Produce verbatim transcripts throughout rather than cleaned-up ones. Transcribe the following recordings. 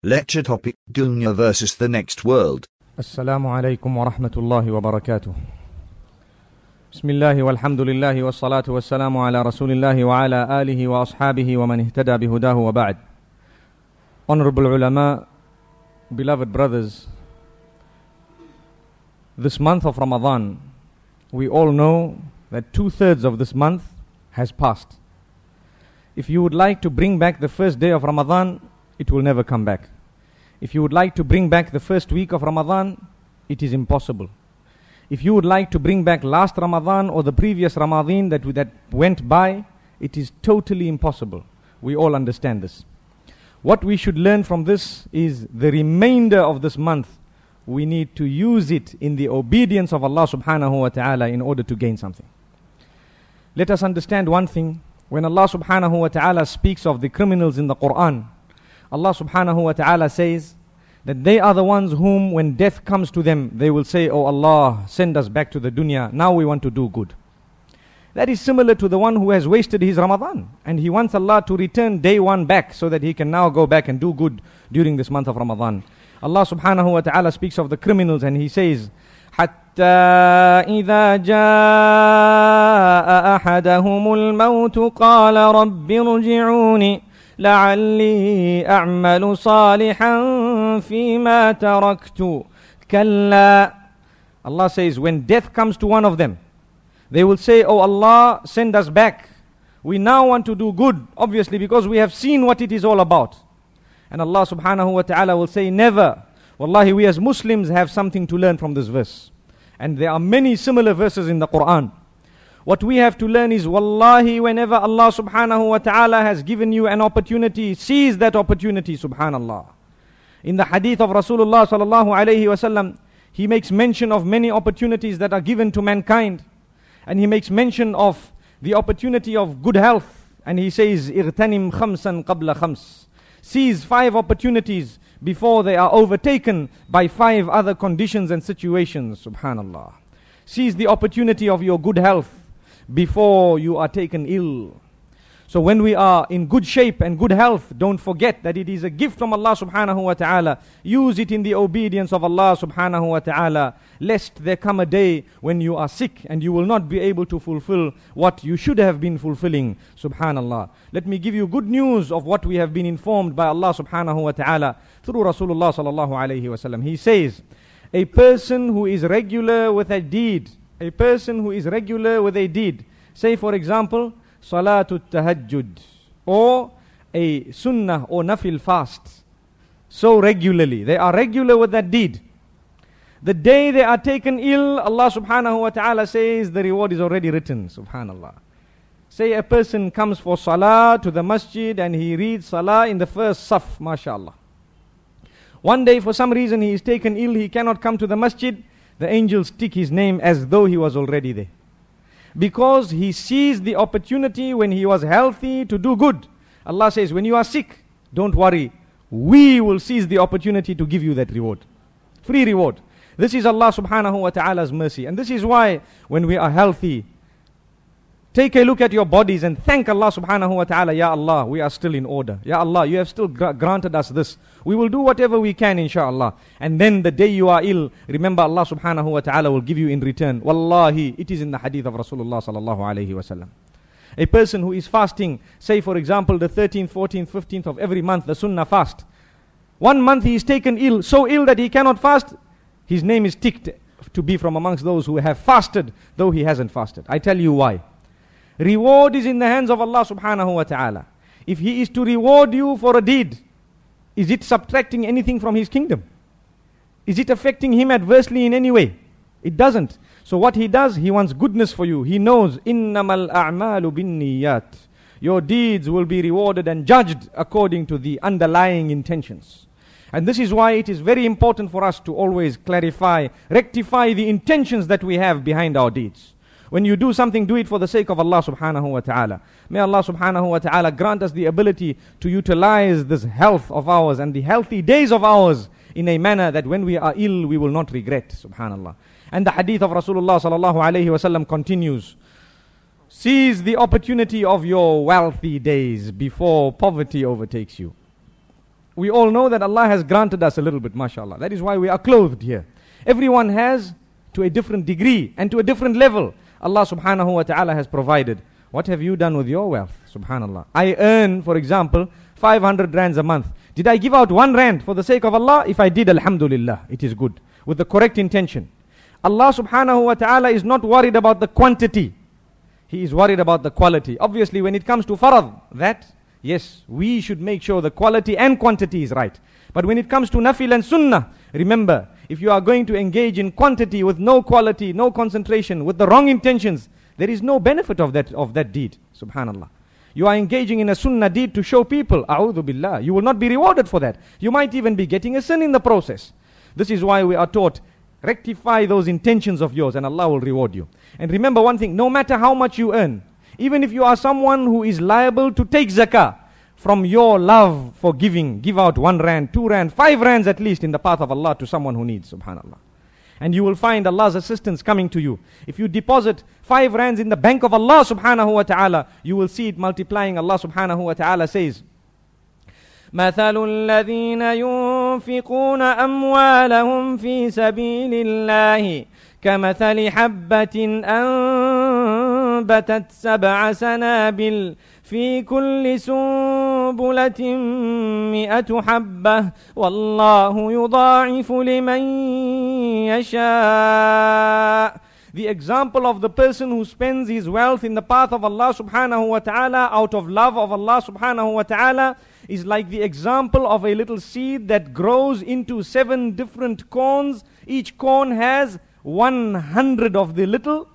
Lecture topic: Dunya versus the next world. Assalamu alaikum wa rahmatullahi wa barakatuh. Bismillahi walhamdulillahi wa salatu wa salamu ala rasulillahi wa ala alihi wa ashabihi wa man ihtada bihudahu wa ba'd. Honorable ulama, beloved brothers, this month of Ramadan, we all know that two-thirds of this month has passed. If you would like to bring back the first day of Ramadan, it will never come back. If you would like to bring back the first week of Ramadan, it is impossible. If you would like to bring back last Ramadan or the previous Ramadan that, that went by, it is totally impossible. We all understand this. What we should learn from this is the remainder of this month, we need to use it in the obedience of Allah subhanahu wa ta'ala in order to gain something. Let us understand one thing. When Allah subhanahu wa ta'ala speaks of the criminals in the Quran, Allah subhanahu wa ta'ala says that they are the ones whom when death comes to them, they will say, "Oh Allah, send us back to the dunya, now we want to do good." That is similar to the one who has wasted his Ramadan and he wants Allah to return day one back so that he can now go back and do good during this month of Ramadan. Allah subhanahu wa ta'ala speaks of the criminals and he says, حَتَّى إِذَا جَاءَ أَحَدَهُمُ الْمَوْتُ قَالَ رَبِّ ارْجِعُونِ لعلي أعمل صالحا فيما تركت كلا. Allah says, when death comes to one of them, they will say, "Oh Allah, send us back. We now want to do good, obviously because we have seen what it is all about." And Allah subhanahu wa ta'ala will say, "Never. Wallahi, we as Muslims have something to learn from this verse." And there are many similar verses in the Quran. What we have to learn is, wallahi, whenever Allah subhanahu wa ta'ala has given you an opportunity, seize that opportunity, subhanallah. In the hadith of Rasulullah sallallahu alayhi wa sallam, he makes mention of many opportunities that are given to mankind. And he makes mention of the opportunity of good health. And he says, اغتنم خمسا قبل خمس. Seize five opportunities before they are overtaken by five other conditions and situations, subhanallah. Seize the opportunity of your good health before you are taken ill. So when we are in good shape and good health, don't forget that it is a gift from Allah subhanahu wa ta'ala. Use it in the obedience of Allah subhanahu wa ta'ala, lest there come a day when you are sick and you will not be able to fulfill what you should have been fulfilling, subhanallah. Let me give you good news of what we have been informed by Allah subhanahu wa ta'ala through Rasulullah sallallahu alayhi wa sallam. He says, a person who is regular with a deed, a person who is regular with a deed, say for example, Salatul Tahajjud, or a Sunnah or Nafil fast, so regularly, they are regular with that deed. The day they are taken ill, Allah subhanahu wa ta'ala says the reward is already written, subhanallah. Say a person comes for Salah to the masjid and he reads Salah in the first saf, mashallah. One day for some reason he is taken ill, he cannot come to the masjid. The angels tick his name as though he was already there. Because he seized the opportunity when he was healthy to do good. Allah says, when you are sick, don't worry. We will seize the opportunity to give you that reward. Free reward. This is Allah subhanahu wa ta'ala's mercy. And this is why when we are healthy, take a look at your bodies and thank Allah subhanahu wa ta'ala. Ya Allah, we are still in order. Ya Allah, you have still gra- granted us this. We will do whatever we can, inshallah. And then the day you are ill, remember Allah subhanahu wa ta'ala will give you in return. Wallahi, it is in the hadith of Rasulullah sallallahu alayhi wa sallam. A person who is fasting, say for example the thirteenth, fourteenth, fifteenth of every month, the sunnah fast. One month he is taken ill, so ill that he cannot fast. His name is ticked to be from amongst those who have fasted, though he hasn't fasted. I tell you why. Reward is in the hands of Allah subhanahu wa ta'ala. If He is to reward you for a deed, is it subtracting anything from His kingdom? Is it affecting Him adversely in any way? It doesn't. So what He does, He wants goodness for you. He knows, إِنَّمَا الْأَعْمَالُ بِالنِّيَّاتِ. Your deeds will be rewarded and judged according to the underlying intentions. And this is why it is very important for us to always clarify, rectify the intentions that we have behind our deeds. When you do something, do it for the sake of Allah subhanahu wa ta'ala. May Allah subhanahu wa ta'ala grant us the ability to utilize this health of ours and the healthy days of ours in a manner that when we are ill, we will not regret, subhanallah. And the hadith of Rasulullah sallallahu alayhi wa sallam continues. Seize the opportunity of your wealthy days before poverty overtakes you. we all know that Allah has granted us a little bit, mashallah. That is why we are clothed here. Everyone has, to a different degree and to a different level, Allah subhanahu wa ta'ala has provided. What have you done with your wealth? Subhanallah. I earn, for example, five hundred rands a month. Did I give out one rand for the sake of Allah? If I did, alhamdulillah, it is good. With the correct intention. Allah subhanahu wa ta'ala is not worried about the quantity. He is worried about the quality. Obviously, when it comes to farad, that, yes, we should make sure the quality and quantity is right. But when it comes to nafil and sunnah, remember, if you are going to engage in quantity with no quality, no concentration, with the wrong intentions, there is no benefit of that, of that deed. Subhanallah. You are engaging in a sunnah deed to show people, a'udhu billah, you will not be rewarded for that. You might even be getting a sin in the process. This is why we are taught, rectify those intentions of yours and Allah will reward you. And remember one thing, no matter how much you earn, even if you are someone who is liable to take zakah, from your love for giving, give out one rand, two rand, five rands at least in the path of Allah to someone who needs, subhanallah. And you will find Allah's assistance coming to you. If you deposit five rands in the bank of Allah subhanahu wa ta'ala, you will see it multiplying. Allah subhanahu wa ta'ala says, مثل الذين ينفقون أموالهم في سبيل الله كمثل حبة أنبتت سبع سنابل في كل سنبلة مئة حبة والله يضاعف لمن يشاء. The example of the person who spends his wealth in the path of Allah subhanahu wa ta'ala out of love of Allah subhanahu wa ta'ala is like the example of a little seed that grows into seven different corns. Each corn has one hundred of the little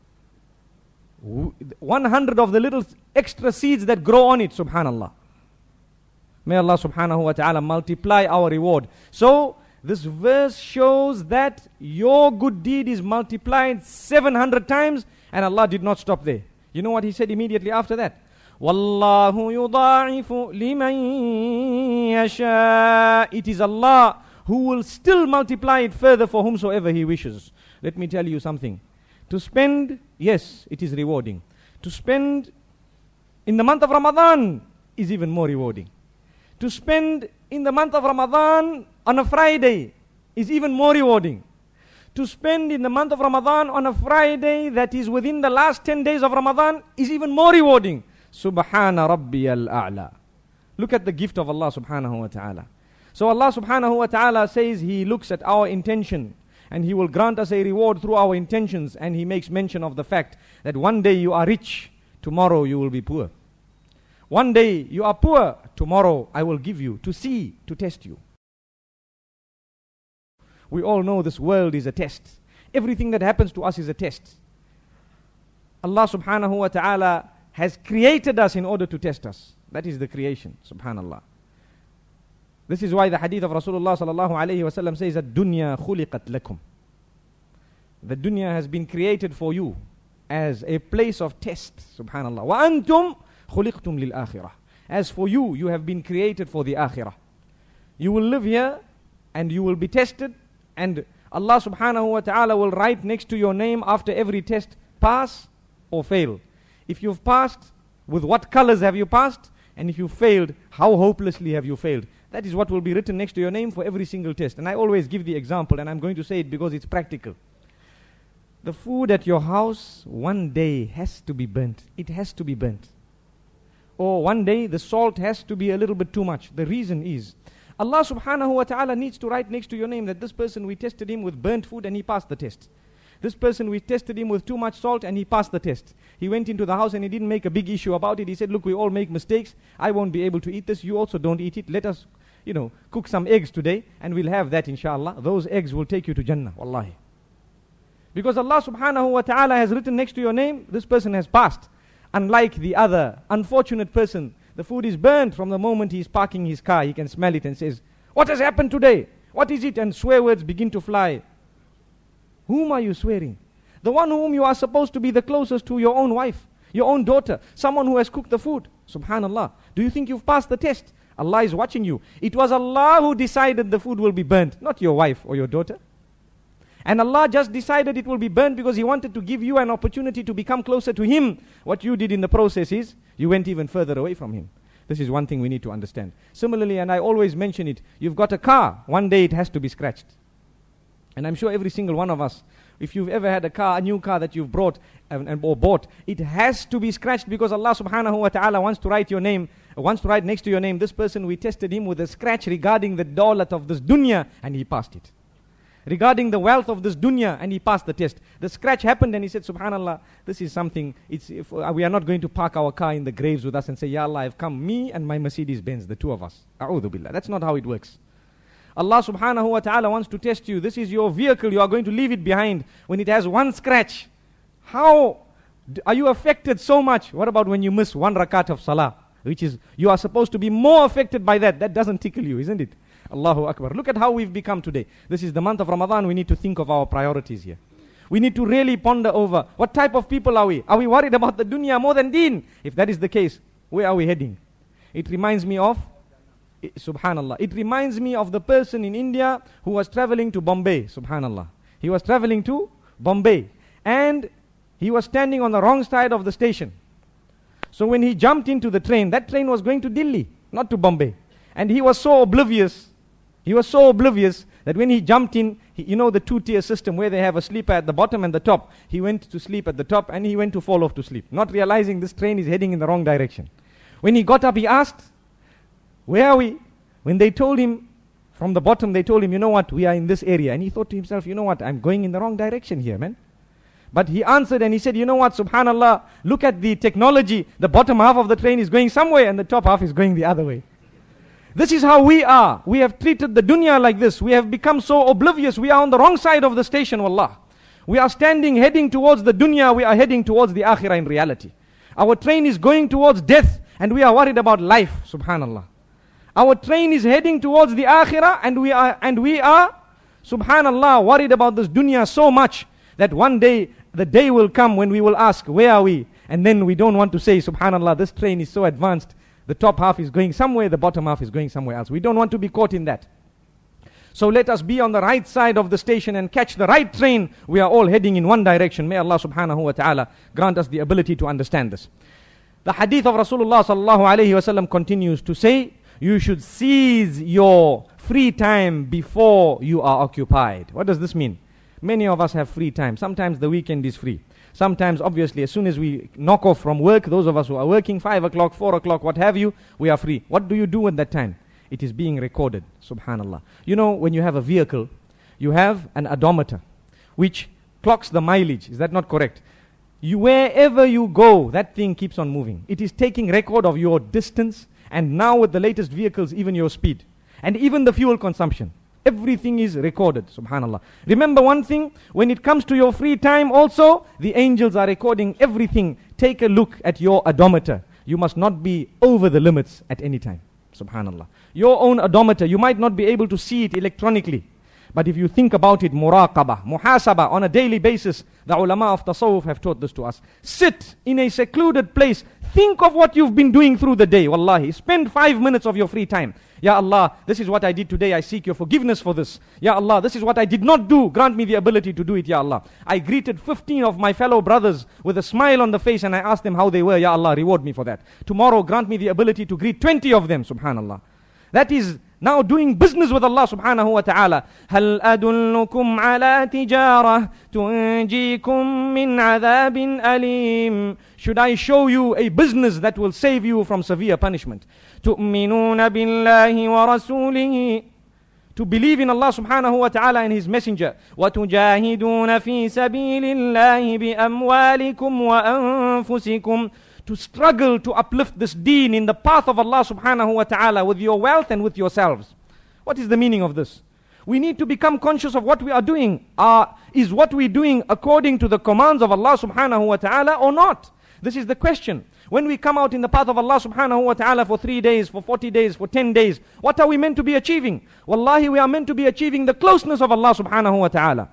one hundred of the little extra seeds that grow on it, subhanallah. May Allah subhanahu wa ta'ala multiply our reward. So, this verse shows that your good deed is multiplied seven hundred times and Allah did not stop there. You know what He said immediately after that? وَاللَّهُ يُضَاعِفُ لِمَنْ يَشَاءُ. It is Allah who will still multiply it further for whomsoever He wishes. Let me tell you something. To spend, yes, it is rewarding. To spend in the month of Ramadan is even more rewarding. To spend in the month of Ramadan on a Friday is even more rewarding. To spend in the month of Ramadan on a Friday that is within the last ten days of Ramadan is even more rewarding. Subhana Rabbiyal A'la. Look at the gift of Allah subhanahu wa ta'ala. So Allah subhanahu wa ta'ala says He looks at our intention and He will grant us a reward through our intentions, and He makes mention of the fact that one day you are rich, tomorrow you will be poor. One day you are poor, tomorrow I will give you to see, to test you. We all know this world is a test. Everything that happens to us is a test. Allah subhanahu wa ta'ala has created us in order to test us. That is the creation, subhanallah. This is why the hadith of Rasulullah sallallahu alayhi wa sallam says that dunya khuliqat lakum. The dunya has been created for you as a place of test, subhanallah. Wa antum khuliqtum lil akhirah. As for you, you have been created for the akhirah. You will live here and you will be tested, and Allah subhanahu wa ta'ala will write next to your name after every test, pass or fail. If you've passed, with what colors have you passed? And if you failed, how hopelessly have you failed? That is what will be written next to your name for every single test. And I always give the example, and I'm going to say it because it's practical. The food at your house one day has to be burnt. It has to be burnt. Or one day the salt has to be a little bit too much. The reason is, Allah subhanahu wa ta'ala needs to write next to your name that this person, we tested him with burnt food and he passed the test. This person, we tested him with too much salt and he passed the test. He went into the house and he didn't make a big issue about it. He said, look, we all make mistakes. I won't be able to eat this. You also don't eat it. Let us, you know, cook some eggs today and we'll have that inshallah. Those eggs will take you to Jannah, wallahi. Because Allah subhanahu wa ta'ala has written next to your name, this person has passed. Unlike the other unfortunate person, the food is burnt from the moment he is parking his car. He can smell it and says, what has happened today? What is it? And swear words begin to fly. Whom are you swearing? The one whom you are supposed to be the closest to, your own wife, your own daughter, someone who has cooked the food. Subhanallah. Do you think you've passed the test? Allah is watching you. It was Allah who decided the food will be burnt, not your wife or your daughter. And Allah just decided it will be burnt because He wanted to give you an opportunity to become closer to Him. What you did in the process is, you went even further away from Him. This is one thing we need to understand. Similarly, and I always mention it, you've got a car, one day it has to be scratched. And I'm sure every single one of us, if you've ever had a car, a new car that you've brought and, and, or bought, it has to be scratched because Allah subhanahu wa ta'ala wants to write your name, wants to write next to your name, this person, we tested him with a scratch regarding the dawlat of this dunya, and he passed it. Regarding the wealth of this dunya, and he passed the test. The scratch happened and he said, subhanallah, this is something, it's, if, uh, we are not going to park our car in the graves with us and say, Ya Allah, I've come, me and my Mercedes Benz, the two of us. A'udhu billah. That's not how it works. Allah subhanahu wa ta'ala wants to test you. This is your vehicle, you are going to leave it behind. When it has one scratch, how d- are you affected so much? What about when you miss one rakat of salah? Which is, you are supposed to be more affected by that. That doesn't tickle you, isn't it? Allahu Akbar. Look at how we've become today. This is the month of Ramadan. We need to think of our priorities here. We need to really ponder over what type of people are we? Are we worried about the dunya more than deen? If that is the case, where are we heading? It reminds me of, subhanallah, it reminds me of the person in India who was traveling to Bombay, subhanallah. He was traveling to Bombay and he was standing on the wrong side of the station. So when he jumped into the train, that train was going to Delhi, not to Bombay. And he was so oblivious, he was so oblivious that when he jumped in, he, you know the two-tier system where they have a sleeper at the bottom and the top. He went to sleep at the top and he went to fall off to sleep, not realizing this train is heading in the wrong direction. When he got up, he asked, where are we? When they told him, from the bottom, they told him, you know what, we are in this area. And he thought to himself, you know what, I'm going in the wrong direction here, man. But he answered and he said, you know what, subhanallah, look at the technology. The bottom half of the train is going somewhere and the top half is going the other way. This is how we are. We have treated the dunya like this. We have become so oblivious. We are on the wrong side of the station, wallah. We are standing, heading towards the dunya. We are heading towards the akhirah in reality. Our train is going towards death and we are worried about life, subhanallah. Our train is heading towards the akhirah and we are, and we are, subhanallah, worried about this dunya so much that one day, the day will come when we will ask, where are we? And then we don't want to say, subhanallah, this train is so advanced. The top half is going somewhere, the bottom half is going somewhere else. We don't want to be caught in that. So let us be on the right side of the station and catch the right train. We are all heading in one direction. May Allah subhanahu wa ta'ala grant us the ability to understand this. The hadith of Rasulullah sallallahu alayhi wa sallam continues to say, you should seize your free time before you are occupied. What does this mean? Many of us have free time. Sometimes the weekend is free. Sometimes, obviously, as soon as we knock off from work, those of us who are working, five o'clock, four o'clock, what have you, we are free. What do you do at that time? It is being recorded, subhanallah. You know, when you have a vehicle, you have an odometer, which clocks the mileage. Is that not correct? You, wherever you go, that thing keeps on moving. It is taking record of your distance, and now with the latest vehicles, even your speed, and even the fuel consumption. Everything is recorded, subhanallah. Remember one thing, when it comes to your free time also, the angels are recording everything. Take a look at your odometer. You must not be over the limits at any time, subhanallah. Your own odometer, you might not be able to see it electronically. But if you think about it, muraqabah, muhasabah, on a daily basis, the ulama of tasawwuf have taught this to us. Sit in a secluded place. Think of what you've been doing through the day, wallahi. Spend five minutes of your free time. Ya Allah, this is what I did today. I seek your forgiveness for this. Ya Allah, this is what I did not do. Grant me the ability to do it, Ya Allah. I greeted fifteen of my fellow brothers with a smile on the face and I asked them how they were. Ya Allah, reward me for that. Tomorrow, grant me the ability to greet twenty of them, subhanallah. That is now doing business with Allah subhanahu wa ta'ala. هَلْ أَدُلُّكُمْ عَلَى تِجَارَةٍ تُنْجِيكُمْ مِنْ عَذَابٍ أَلِيمٍ. Should I show you a business that will save you from severe punishment? تُؤْمِنُونَ بِاللَّهِ وَرَسُولِهِ. To believe in Allah subhanahu wa ta'ala and His Messenger. وَتُجَاهِدُونَ فِي سَبِيلِ اللَّهِ بِأَمْوَالِكُمْ وَأَنفُسِكُمْ. To struggle to uplift this deen in the path of Allah subhanahu wa ta'ala with your wealth and with yourselves. What is the meaning of this? We need to become conscious of what we are doing. Uh, is what we doing according to the commands of Allah subhanahu wa ta'ala or not? This is the question. When we come out in the path of Allah subhanahu wa ta'ala for three days, for forty days, for ten days, what are we meant to be achieving? Wallahi, we are meant to be achieving the closeness of Allah subhanahu wa ta'ala.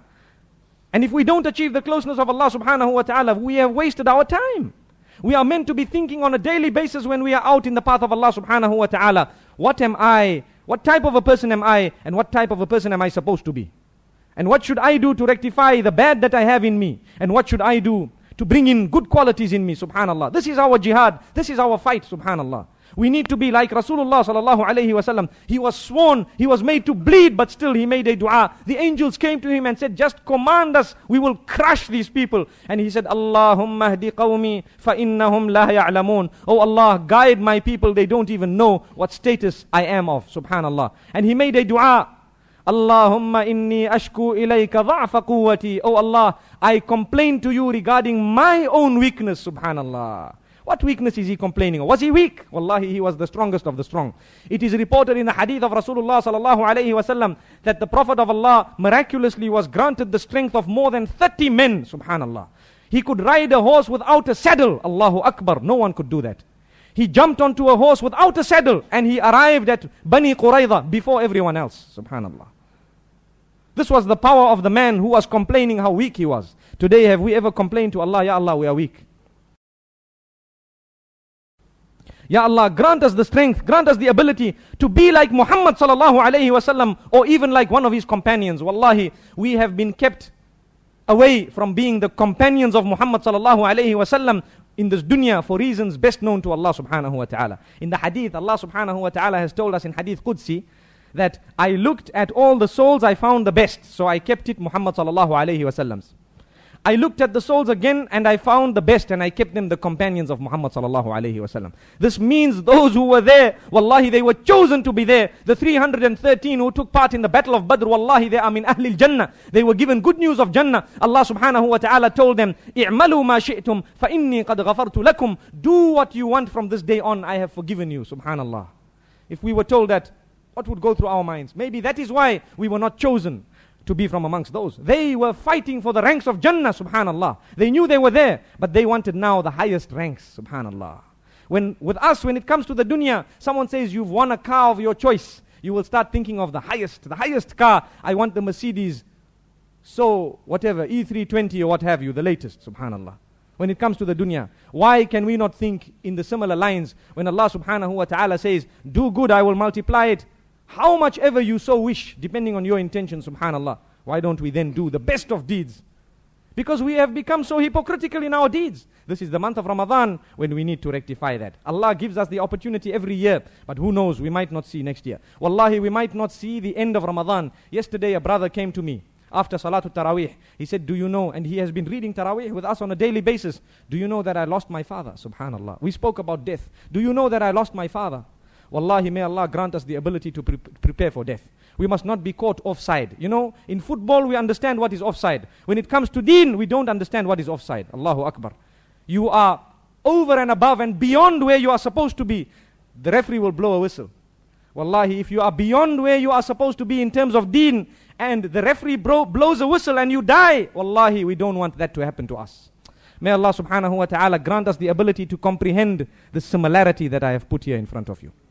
And if we don't achieve the closeness of Allah subhanahu wa ta'ala, we have wasted our time. We are meant to be thinking on a daily basis when we are out in the path of Allah subhanahu wa ta'ala. What am I? What type of a person am I? And what type of a person am I supposed to be? And what should I do to rectify the bad that I have in me? And what should I do to bring in good qualities in me, subhanallah? This is our jihad. This is our fight, subhanallah. We need to be like Rasulullah sallallahu alayhi wasallam. He was sworn, he was made to bleed, but still he made a dua. The angels came to him and said, just command us, we will crush these people. And he said, Allahumma hdi qawmi fa innahum la ya'lamun. Oh Allah, guide my people, they don't even know what status I am of. Subhanallah. And he made a dua. Allahumma inni ashku ilayka dha'fa quwwati. Oh Allah, I complain to you regarding my own weakness. Subhanallah. What weakness is he complaining of? Was he weak? Wallahi, he was the strongest of the strong. It is reported in the hadith of Rasulullah sallallahu alayhi wasallam that the Prophet of Allah miraculously was granted the strength of more than thirty men. Subhanallah. He could ride a horse without a saddle. Allahu Akbar. No one could do that. He jumped onto a horse without a saddle and he arrived at Bani Qurayza before everyone else. Subhanallah. This was the power of the man who was complaining how weak he was. Today, have we ever complained to Allah, Ya Allah, we are weak? Ya Allah, grant us the strength, grant us the ability to be like Muhammad sallallahu alayhi wasallam, or even like one of his companions. Wallahi, we have been kept away from being the companions of Muhammad sallallahu alayhi wasallam in this dunya for reasons best known to Allah subhanahu wa ta'ala. In the hadith, Allah subhanahu wa ta'ala has told us in hadith Qudsi that I looked at all the souls, I found the best, so I kept it Muhammad sallallahu alayhi wasallam's. I looked at the souls again and I found the best and I kept them the companions of Muhammad sallallahu alayhi wasallam. This means those who were there, wallahi, they were chosen to be there. The three hundred thirteen who took part in the battle of Badr, wallahi, they are min ahlil jannah. They were given good news of Jannah. Allah subhanahu wa ta'ala told them, i'malu ma shi'tum fa inni qad ghafartu lakum. Do what you want from this day on, I have forgiven you. Subhanallah. If we were told that, what would go through our minds? Maybe that is why we were not chosen to be from amongst those. They were fighting for the ranks of Jannah, subhanallah. They knew they were there, but they wanted now the highest ranks, subhanallah. When, with us, when it comes to the dunya, someone says you've won a car of your choice, you will start thinking of the highest, the highest car. I want the Mercedes, so whatever, E three twenty or what have you, the latest, subhanallah. When it comes to the dunya, why can we not think in the similar lines when Allah subhanahu wa ta'ala says, do good, I will multiply it. How much ever you so wish, depending on your intention, subhanallah. Why don't we then do the best of deeds? Because we have become so hypocritical in our deeds. This is the month of Ramadan when we need to rectify that. Allah gives us the opportunity every year, but who knows, we might not see next year. Wallahi, we might not see the end of Ramadan. Yesterday a brother came to me after Salatul Taraweeh. He said, do you know, and he has been reading Taraweeh with us on a daily basis, do you know that I lost my father? Subhanallah. We spoke about death. Do you know that I lost my father? Wallahi, may Allah grant us the ability to pre prepare for death. We must not be caught offside. You know, in football we understand what is offside. When it comes to deen, we don't understand what is offside. Allahu Akbar. You are over and above and beyond where you are supposed to be. The referee will blow a whistle. Wallahi, if you are beyond where you are supposed to be in terms of deen, and the referee bro blows a whistle and you die, wallahi, we don't want that to happen to us. May Allah subhanahu wa ta'ala grant us the ability to comprehend the similarity that I have put here in front of you.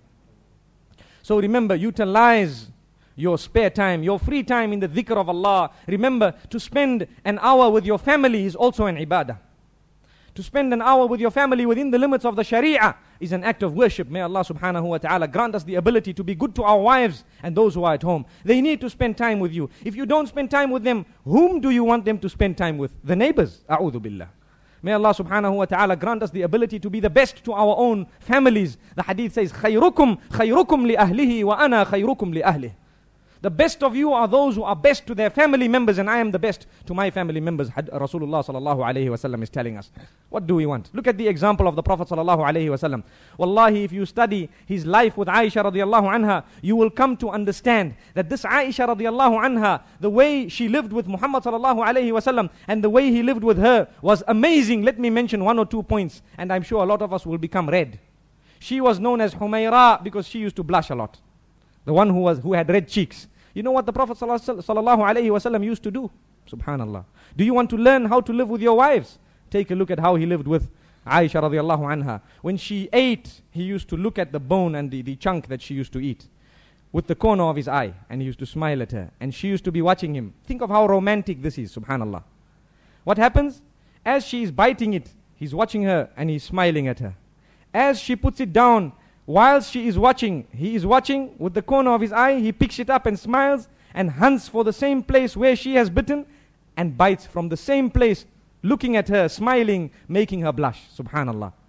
So remember, utilize your spare time, your free time in the dhikr of Allah. Remember, to spend an hour with your family is also an ibadah. To spend an hour with your family within the limits of the Sharia is an act of worship. May Allah subhanahu wa ta'ala grant us the ability to be good to our wives and those who are at home. They need to spend time with you. If you don't spend time with them, whom do you want them to spend time with? The neighbors. A'udhu billah. May Allah subhanahu wa ta'ala grant us the ability to be the best to our own families. The hadith says, خَيْرُكُمْ خَيْرُكُمْ لِأَهْلِهِ وَأَنَا خَيْرُكُمْ لِأَهْلِهِ. The best of you are those who are best to their family members, and I am the best to my family members. Rasulullah sallallahu alayhi wa sallam is telling us. What do we want? Look at the example of the Prophet sallallahu alayhi wa sallam. Wallahi, if you study his life with Aisha radiallahu anha, you will come to understand that this Aisha radiallahu anha, the way she lived with Muhammad sallallahu alayhi wa sallam, and the way he lived with her was amazing. Let me mention one or two points, and I'm sure a lot of us will become red. She was known as Humayra because she used to blush a lot. The one who was who had red cheeks. You know what the Prophet sallallahu alayhi wa sallam used to do? Subhanallah. Do you want to learn how to live with your wives? Take a look at how he lived with Aisha radiallahu anha. When she ate, he used to look at the bone and the, the chunk that she used to eat with the corner of his eye, and he used to smile at her, and she used to be watching him. Think of how romantic this is, subhanallah. What happens? As she is biting it, he's watching her and he's smiling at her. As she puts it down, whilst she is watching, he is watching with the corner of his eye, he picks it up and smiles and hunts for the same place where she has bitten and bites from the same place, looking at her, smiling, making her blush. Subhanallah.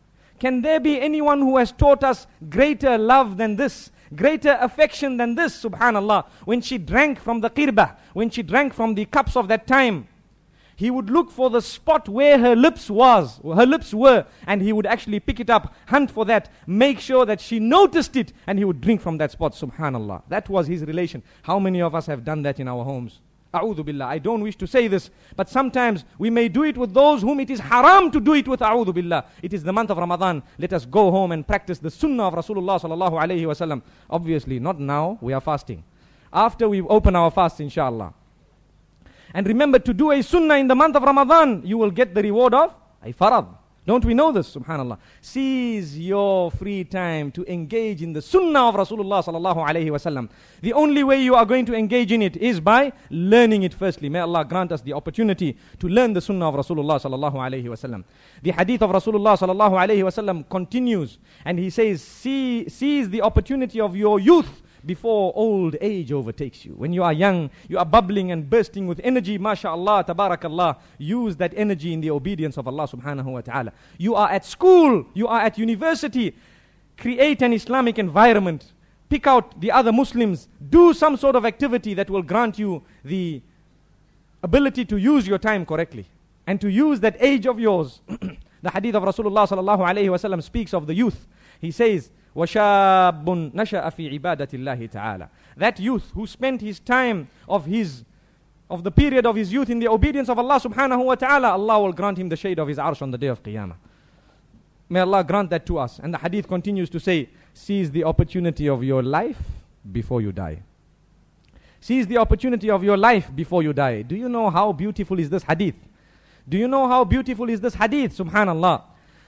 Can there be anyone who has taught us greater love than this? Greater affection than this? Subhanallah. When she drank from the qirbah, when she drank from the cups of that time, he would look for the spot where her lips was, her lips were, and he would actually pick it up, hunt for that, make sure that she noticed it, and he would drink from that spot. Subhanallah. That was his relation. How many of us have done that in our homes? A'udhu billah. I don't wish to say this, but sometimes we may do it with those whom it is haram to do it with. A'udhu billah. It is the month of Ramadan. Let us go home and practice the sunnah of Rasulullah sallallahu alayhi wa sallam. Obviously, not now. We are fasting. After we open our fast, inshallah. And remember, to do a sunnah in the month of Ramadan, you will get the reward of a farad. Don't we know this? Subhanallah. Seize your free time to engage in the sunnah of Rasulullah sallallahu alayhi wa sallam. The only way you are going to engage in it is by learning it firstly. May Allah grant us the opportunity to learn the sunnah of Rasulullah sallallahu alayhi wa sallam. The hadith of Rasulullah sallallahu alayhi wa sallam continues, and he says, See, seize the opportunity of your youth before old age overtakes you. When you are young, you are bubbling and bursting with energy, mashallah, tabarakallah. Use that energy in the obedience of Allah subhanahu wa ta'ala. You are at school, you are at university. Create an Islamic environment. Pick out the other Muslims. Do some sort of activity that will grant you the ability to use your time correctly and to use that age of yours. The hadith of Rasulullah sallallahu alayhi wa sallam speaks of the youth. He says, وَشَابٌ نَشَأَ فِي عِبَادَةِ اللَّهِ تَعَالَى. That youth who spent his time of his of the period of his youth in the obedience of Allah subhanahu wa ta'ala, Allah will grant him the shade of his arsh on the day of Qiyamah. May Allah grant that to us. And the hadith continues to say, seize the opportunity of your life before you die. Seize the opportunity of your life before you die. Do you know how beautiful is this hadith? Do you know how beautiful is this hadith? Subhanallah.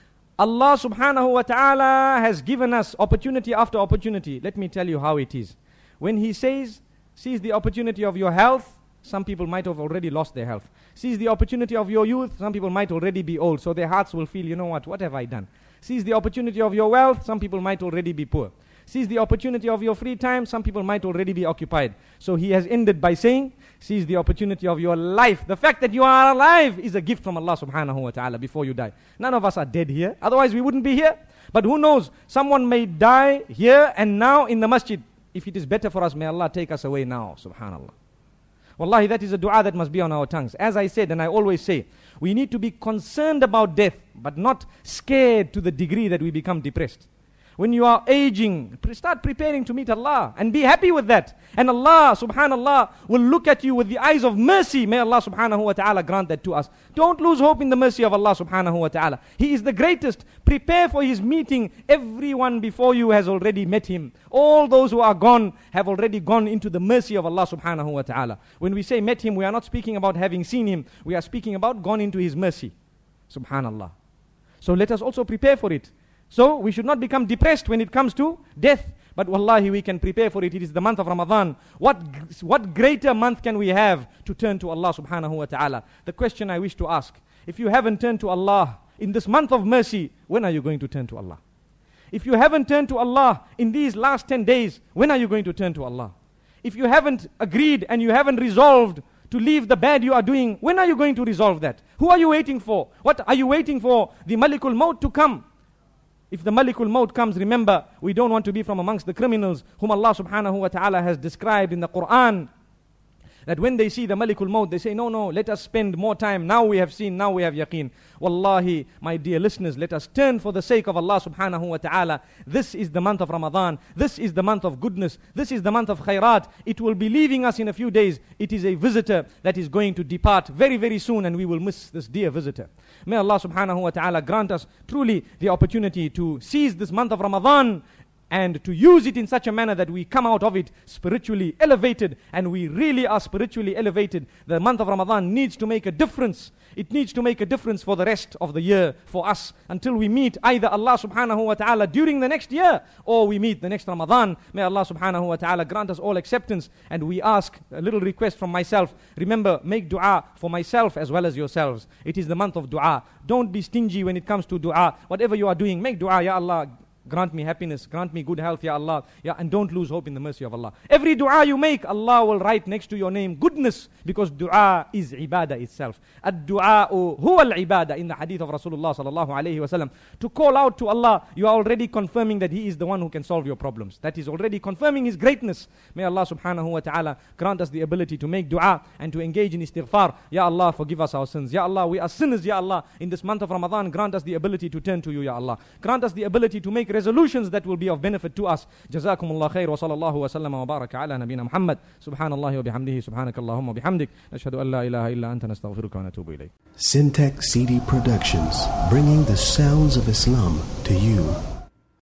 Allah subhanahu wa ta'ala has given us opportunity after opportunity. Let me tell you how it is. When He says, seize the opportunity of your health, some people might have already lost their health. Seize the opportunity of your youth, some people might already be old, so their hearts will feel, you know what, what have I done? Seize the opportunity of your wealth, some people might already be poor. Seize the opportunity of your free time, some people might already be occupied. So He has ended by saying, seize the opportunity of your life. The fact that you are alive is a gift from Allah subhanahu wa ta'ala before you die. None of us are dead here, otherwise we wouldn't be here. But who knows, someone may die here and now in the masjid. If it is better for us, may Allah take us away now, subhanallah. Wallahi, that is a dua that must be on our tongues. As I said, and I always say, we need to be concerned about death, but not scared to the degree that we become depressed. When you are aging, start preparing to meet Allah and be happy with that. And Allah subhanallah will look at you with the eyes of mercy. May Allah subhanahu wa ta'ala grant that to us. Don't lose hope in the mercy of Allah subhanahu wa ta'ala. He is the greatest. Prepare for His meeting. Everyone before you has already met Him. All those who are gone have already gone into the mercy of Allah subhanahu wa ta'ala. When we say met Him, we are not speaking about having seen Him. We are speaking about gone into His mercy. Subhanallah. So let us also prepare for it. So we should not become depressed when it comes to death. But wallahi, we can prepare for it. It is the month of Ramadan. What, what greater month can we have to turn to Allah subhanahu wa ta'ala? The question I wish to ask, if you haven't turned to Allah in this month of mercy, when are you going to turn to Allah? If you haven't turned to Allah in these last ten days, when are you going to turn to Allah? If you haven't agreed and you haven't resolved to leave the bad you are doing, when are you going to resolve that? Who are you waiting for? What are you waiting for? The Malikul Maut to come. If the Malikul Maut comes, remember, we don't want to be from amongst the criminals whom Allah subhanahu wa ta'ala has described in the Quran. That when they see the Malikul Maut, they say, no, no, let us spend more time. Now we have seen, now we have yaqeen. Wallahi, my dear listeners, let us turn for the sake of Allah subhanahu wa ta'ala. This is the month of Ramadan. This is the month of goodness. This is the month of khairat. It will be leaving us in a few days. It is a visitor that is going to depart very, very soon, and we will miss this dear visitor. May Allah subhanahu wa ta'ala grant us truly the opportunity to seize this month of Ramadan and to use it in such a manner that we come out of it spiritually elevated, and we really are spiritually elevated. The month of Ramadan needs to make a difference. It needs to make a difference for the rest of the year for us until we meet either Allah subhanahu wa ta'ala during the next year or we meet the next Ramadan. May Allah subhanahu wa ta'ala grant us all acceptance. And we ask a little request from myself. Remember, make dua for myself as well as yourselves. It is the month of dua. Don't be stingy when it comes to dua. Whatever you are doing, make dua. Ya Allah, grant me happiness, grant me good health, Ya Allah. Yeah, and don't lose hope in the mercy of Allah. Every dua you make, Allah will write next to your name goodness, because dua is ibadah itself. Ad-du'a'u huwa al-ibadah, in the hadith of Rasulullah sallallahu alayhi wa sallam. To call out to Allah, you are already confirming that He is the one who can solve your problems. That is already confirming His greatness. May Allah subhanahu wa ta'ala grant us the ability to make dua and to engage in istighfar. Ya Allah, forgive us our sins. Ya Allah, we are sinners, Ya Allah. In this month of Ramadan, grant us the ability to turn to you, Ya Allah. Grant us the ability to make resolutions that will be of benefit to us. Jazakumullah khair wa sallallahu wa sallam wa baraka ala nabina Muhammad. Subhanallah wa bihamdihi, subhanakallahumma wa bihamdik. Nashhadu an la ilaha illa anta nastaghfiruka wa natubu ilayk. Syntax C D Productions, bringing the sounds of Islam to you.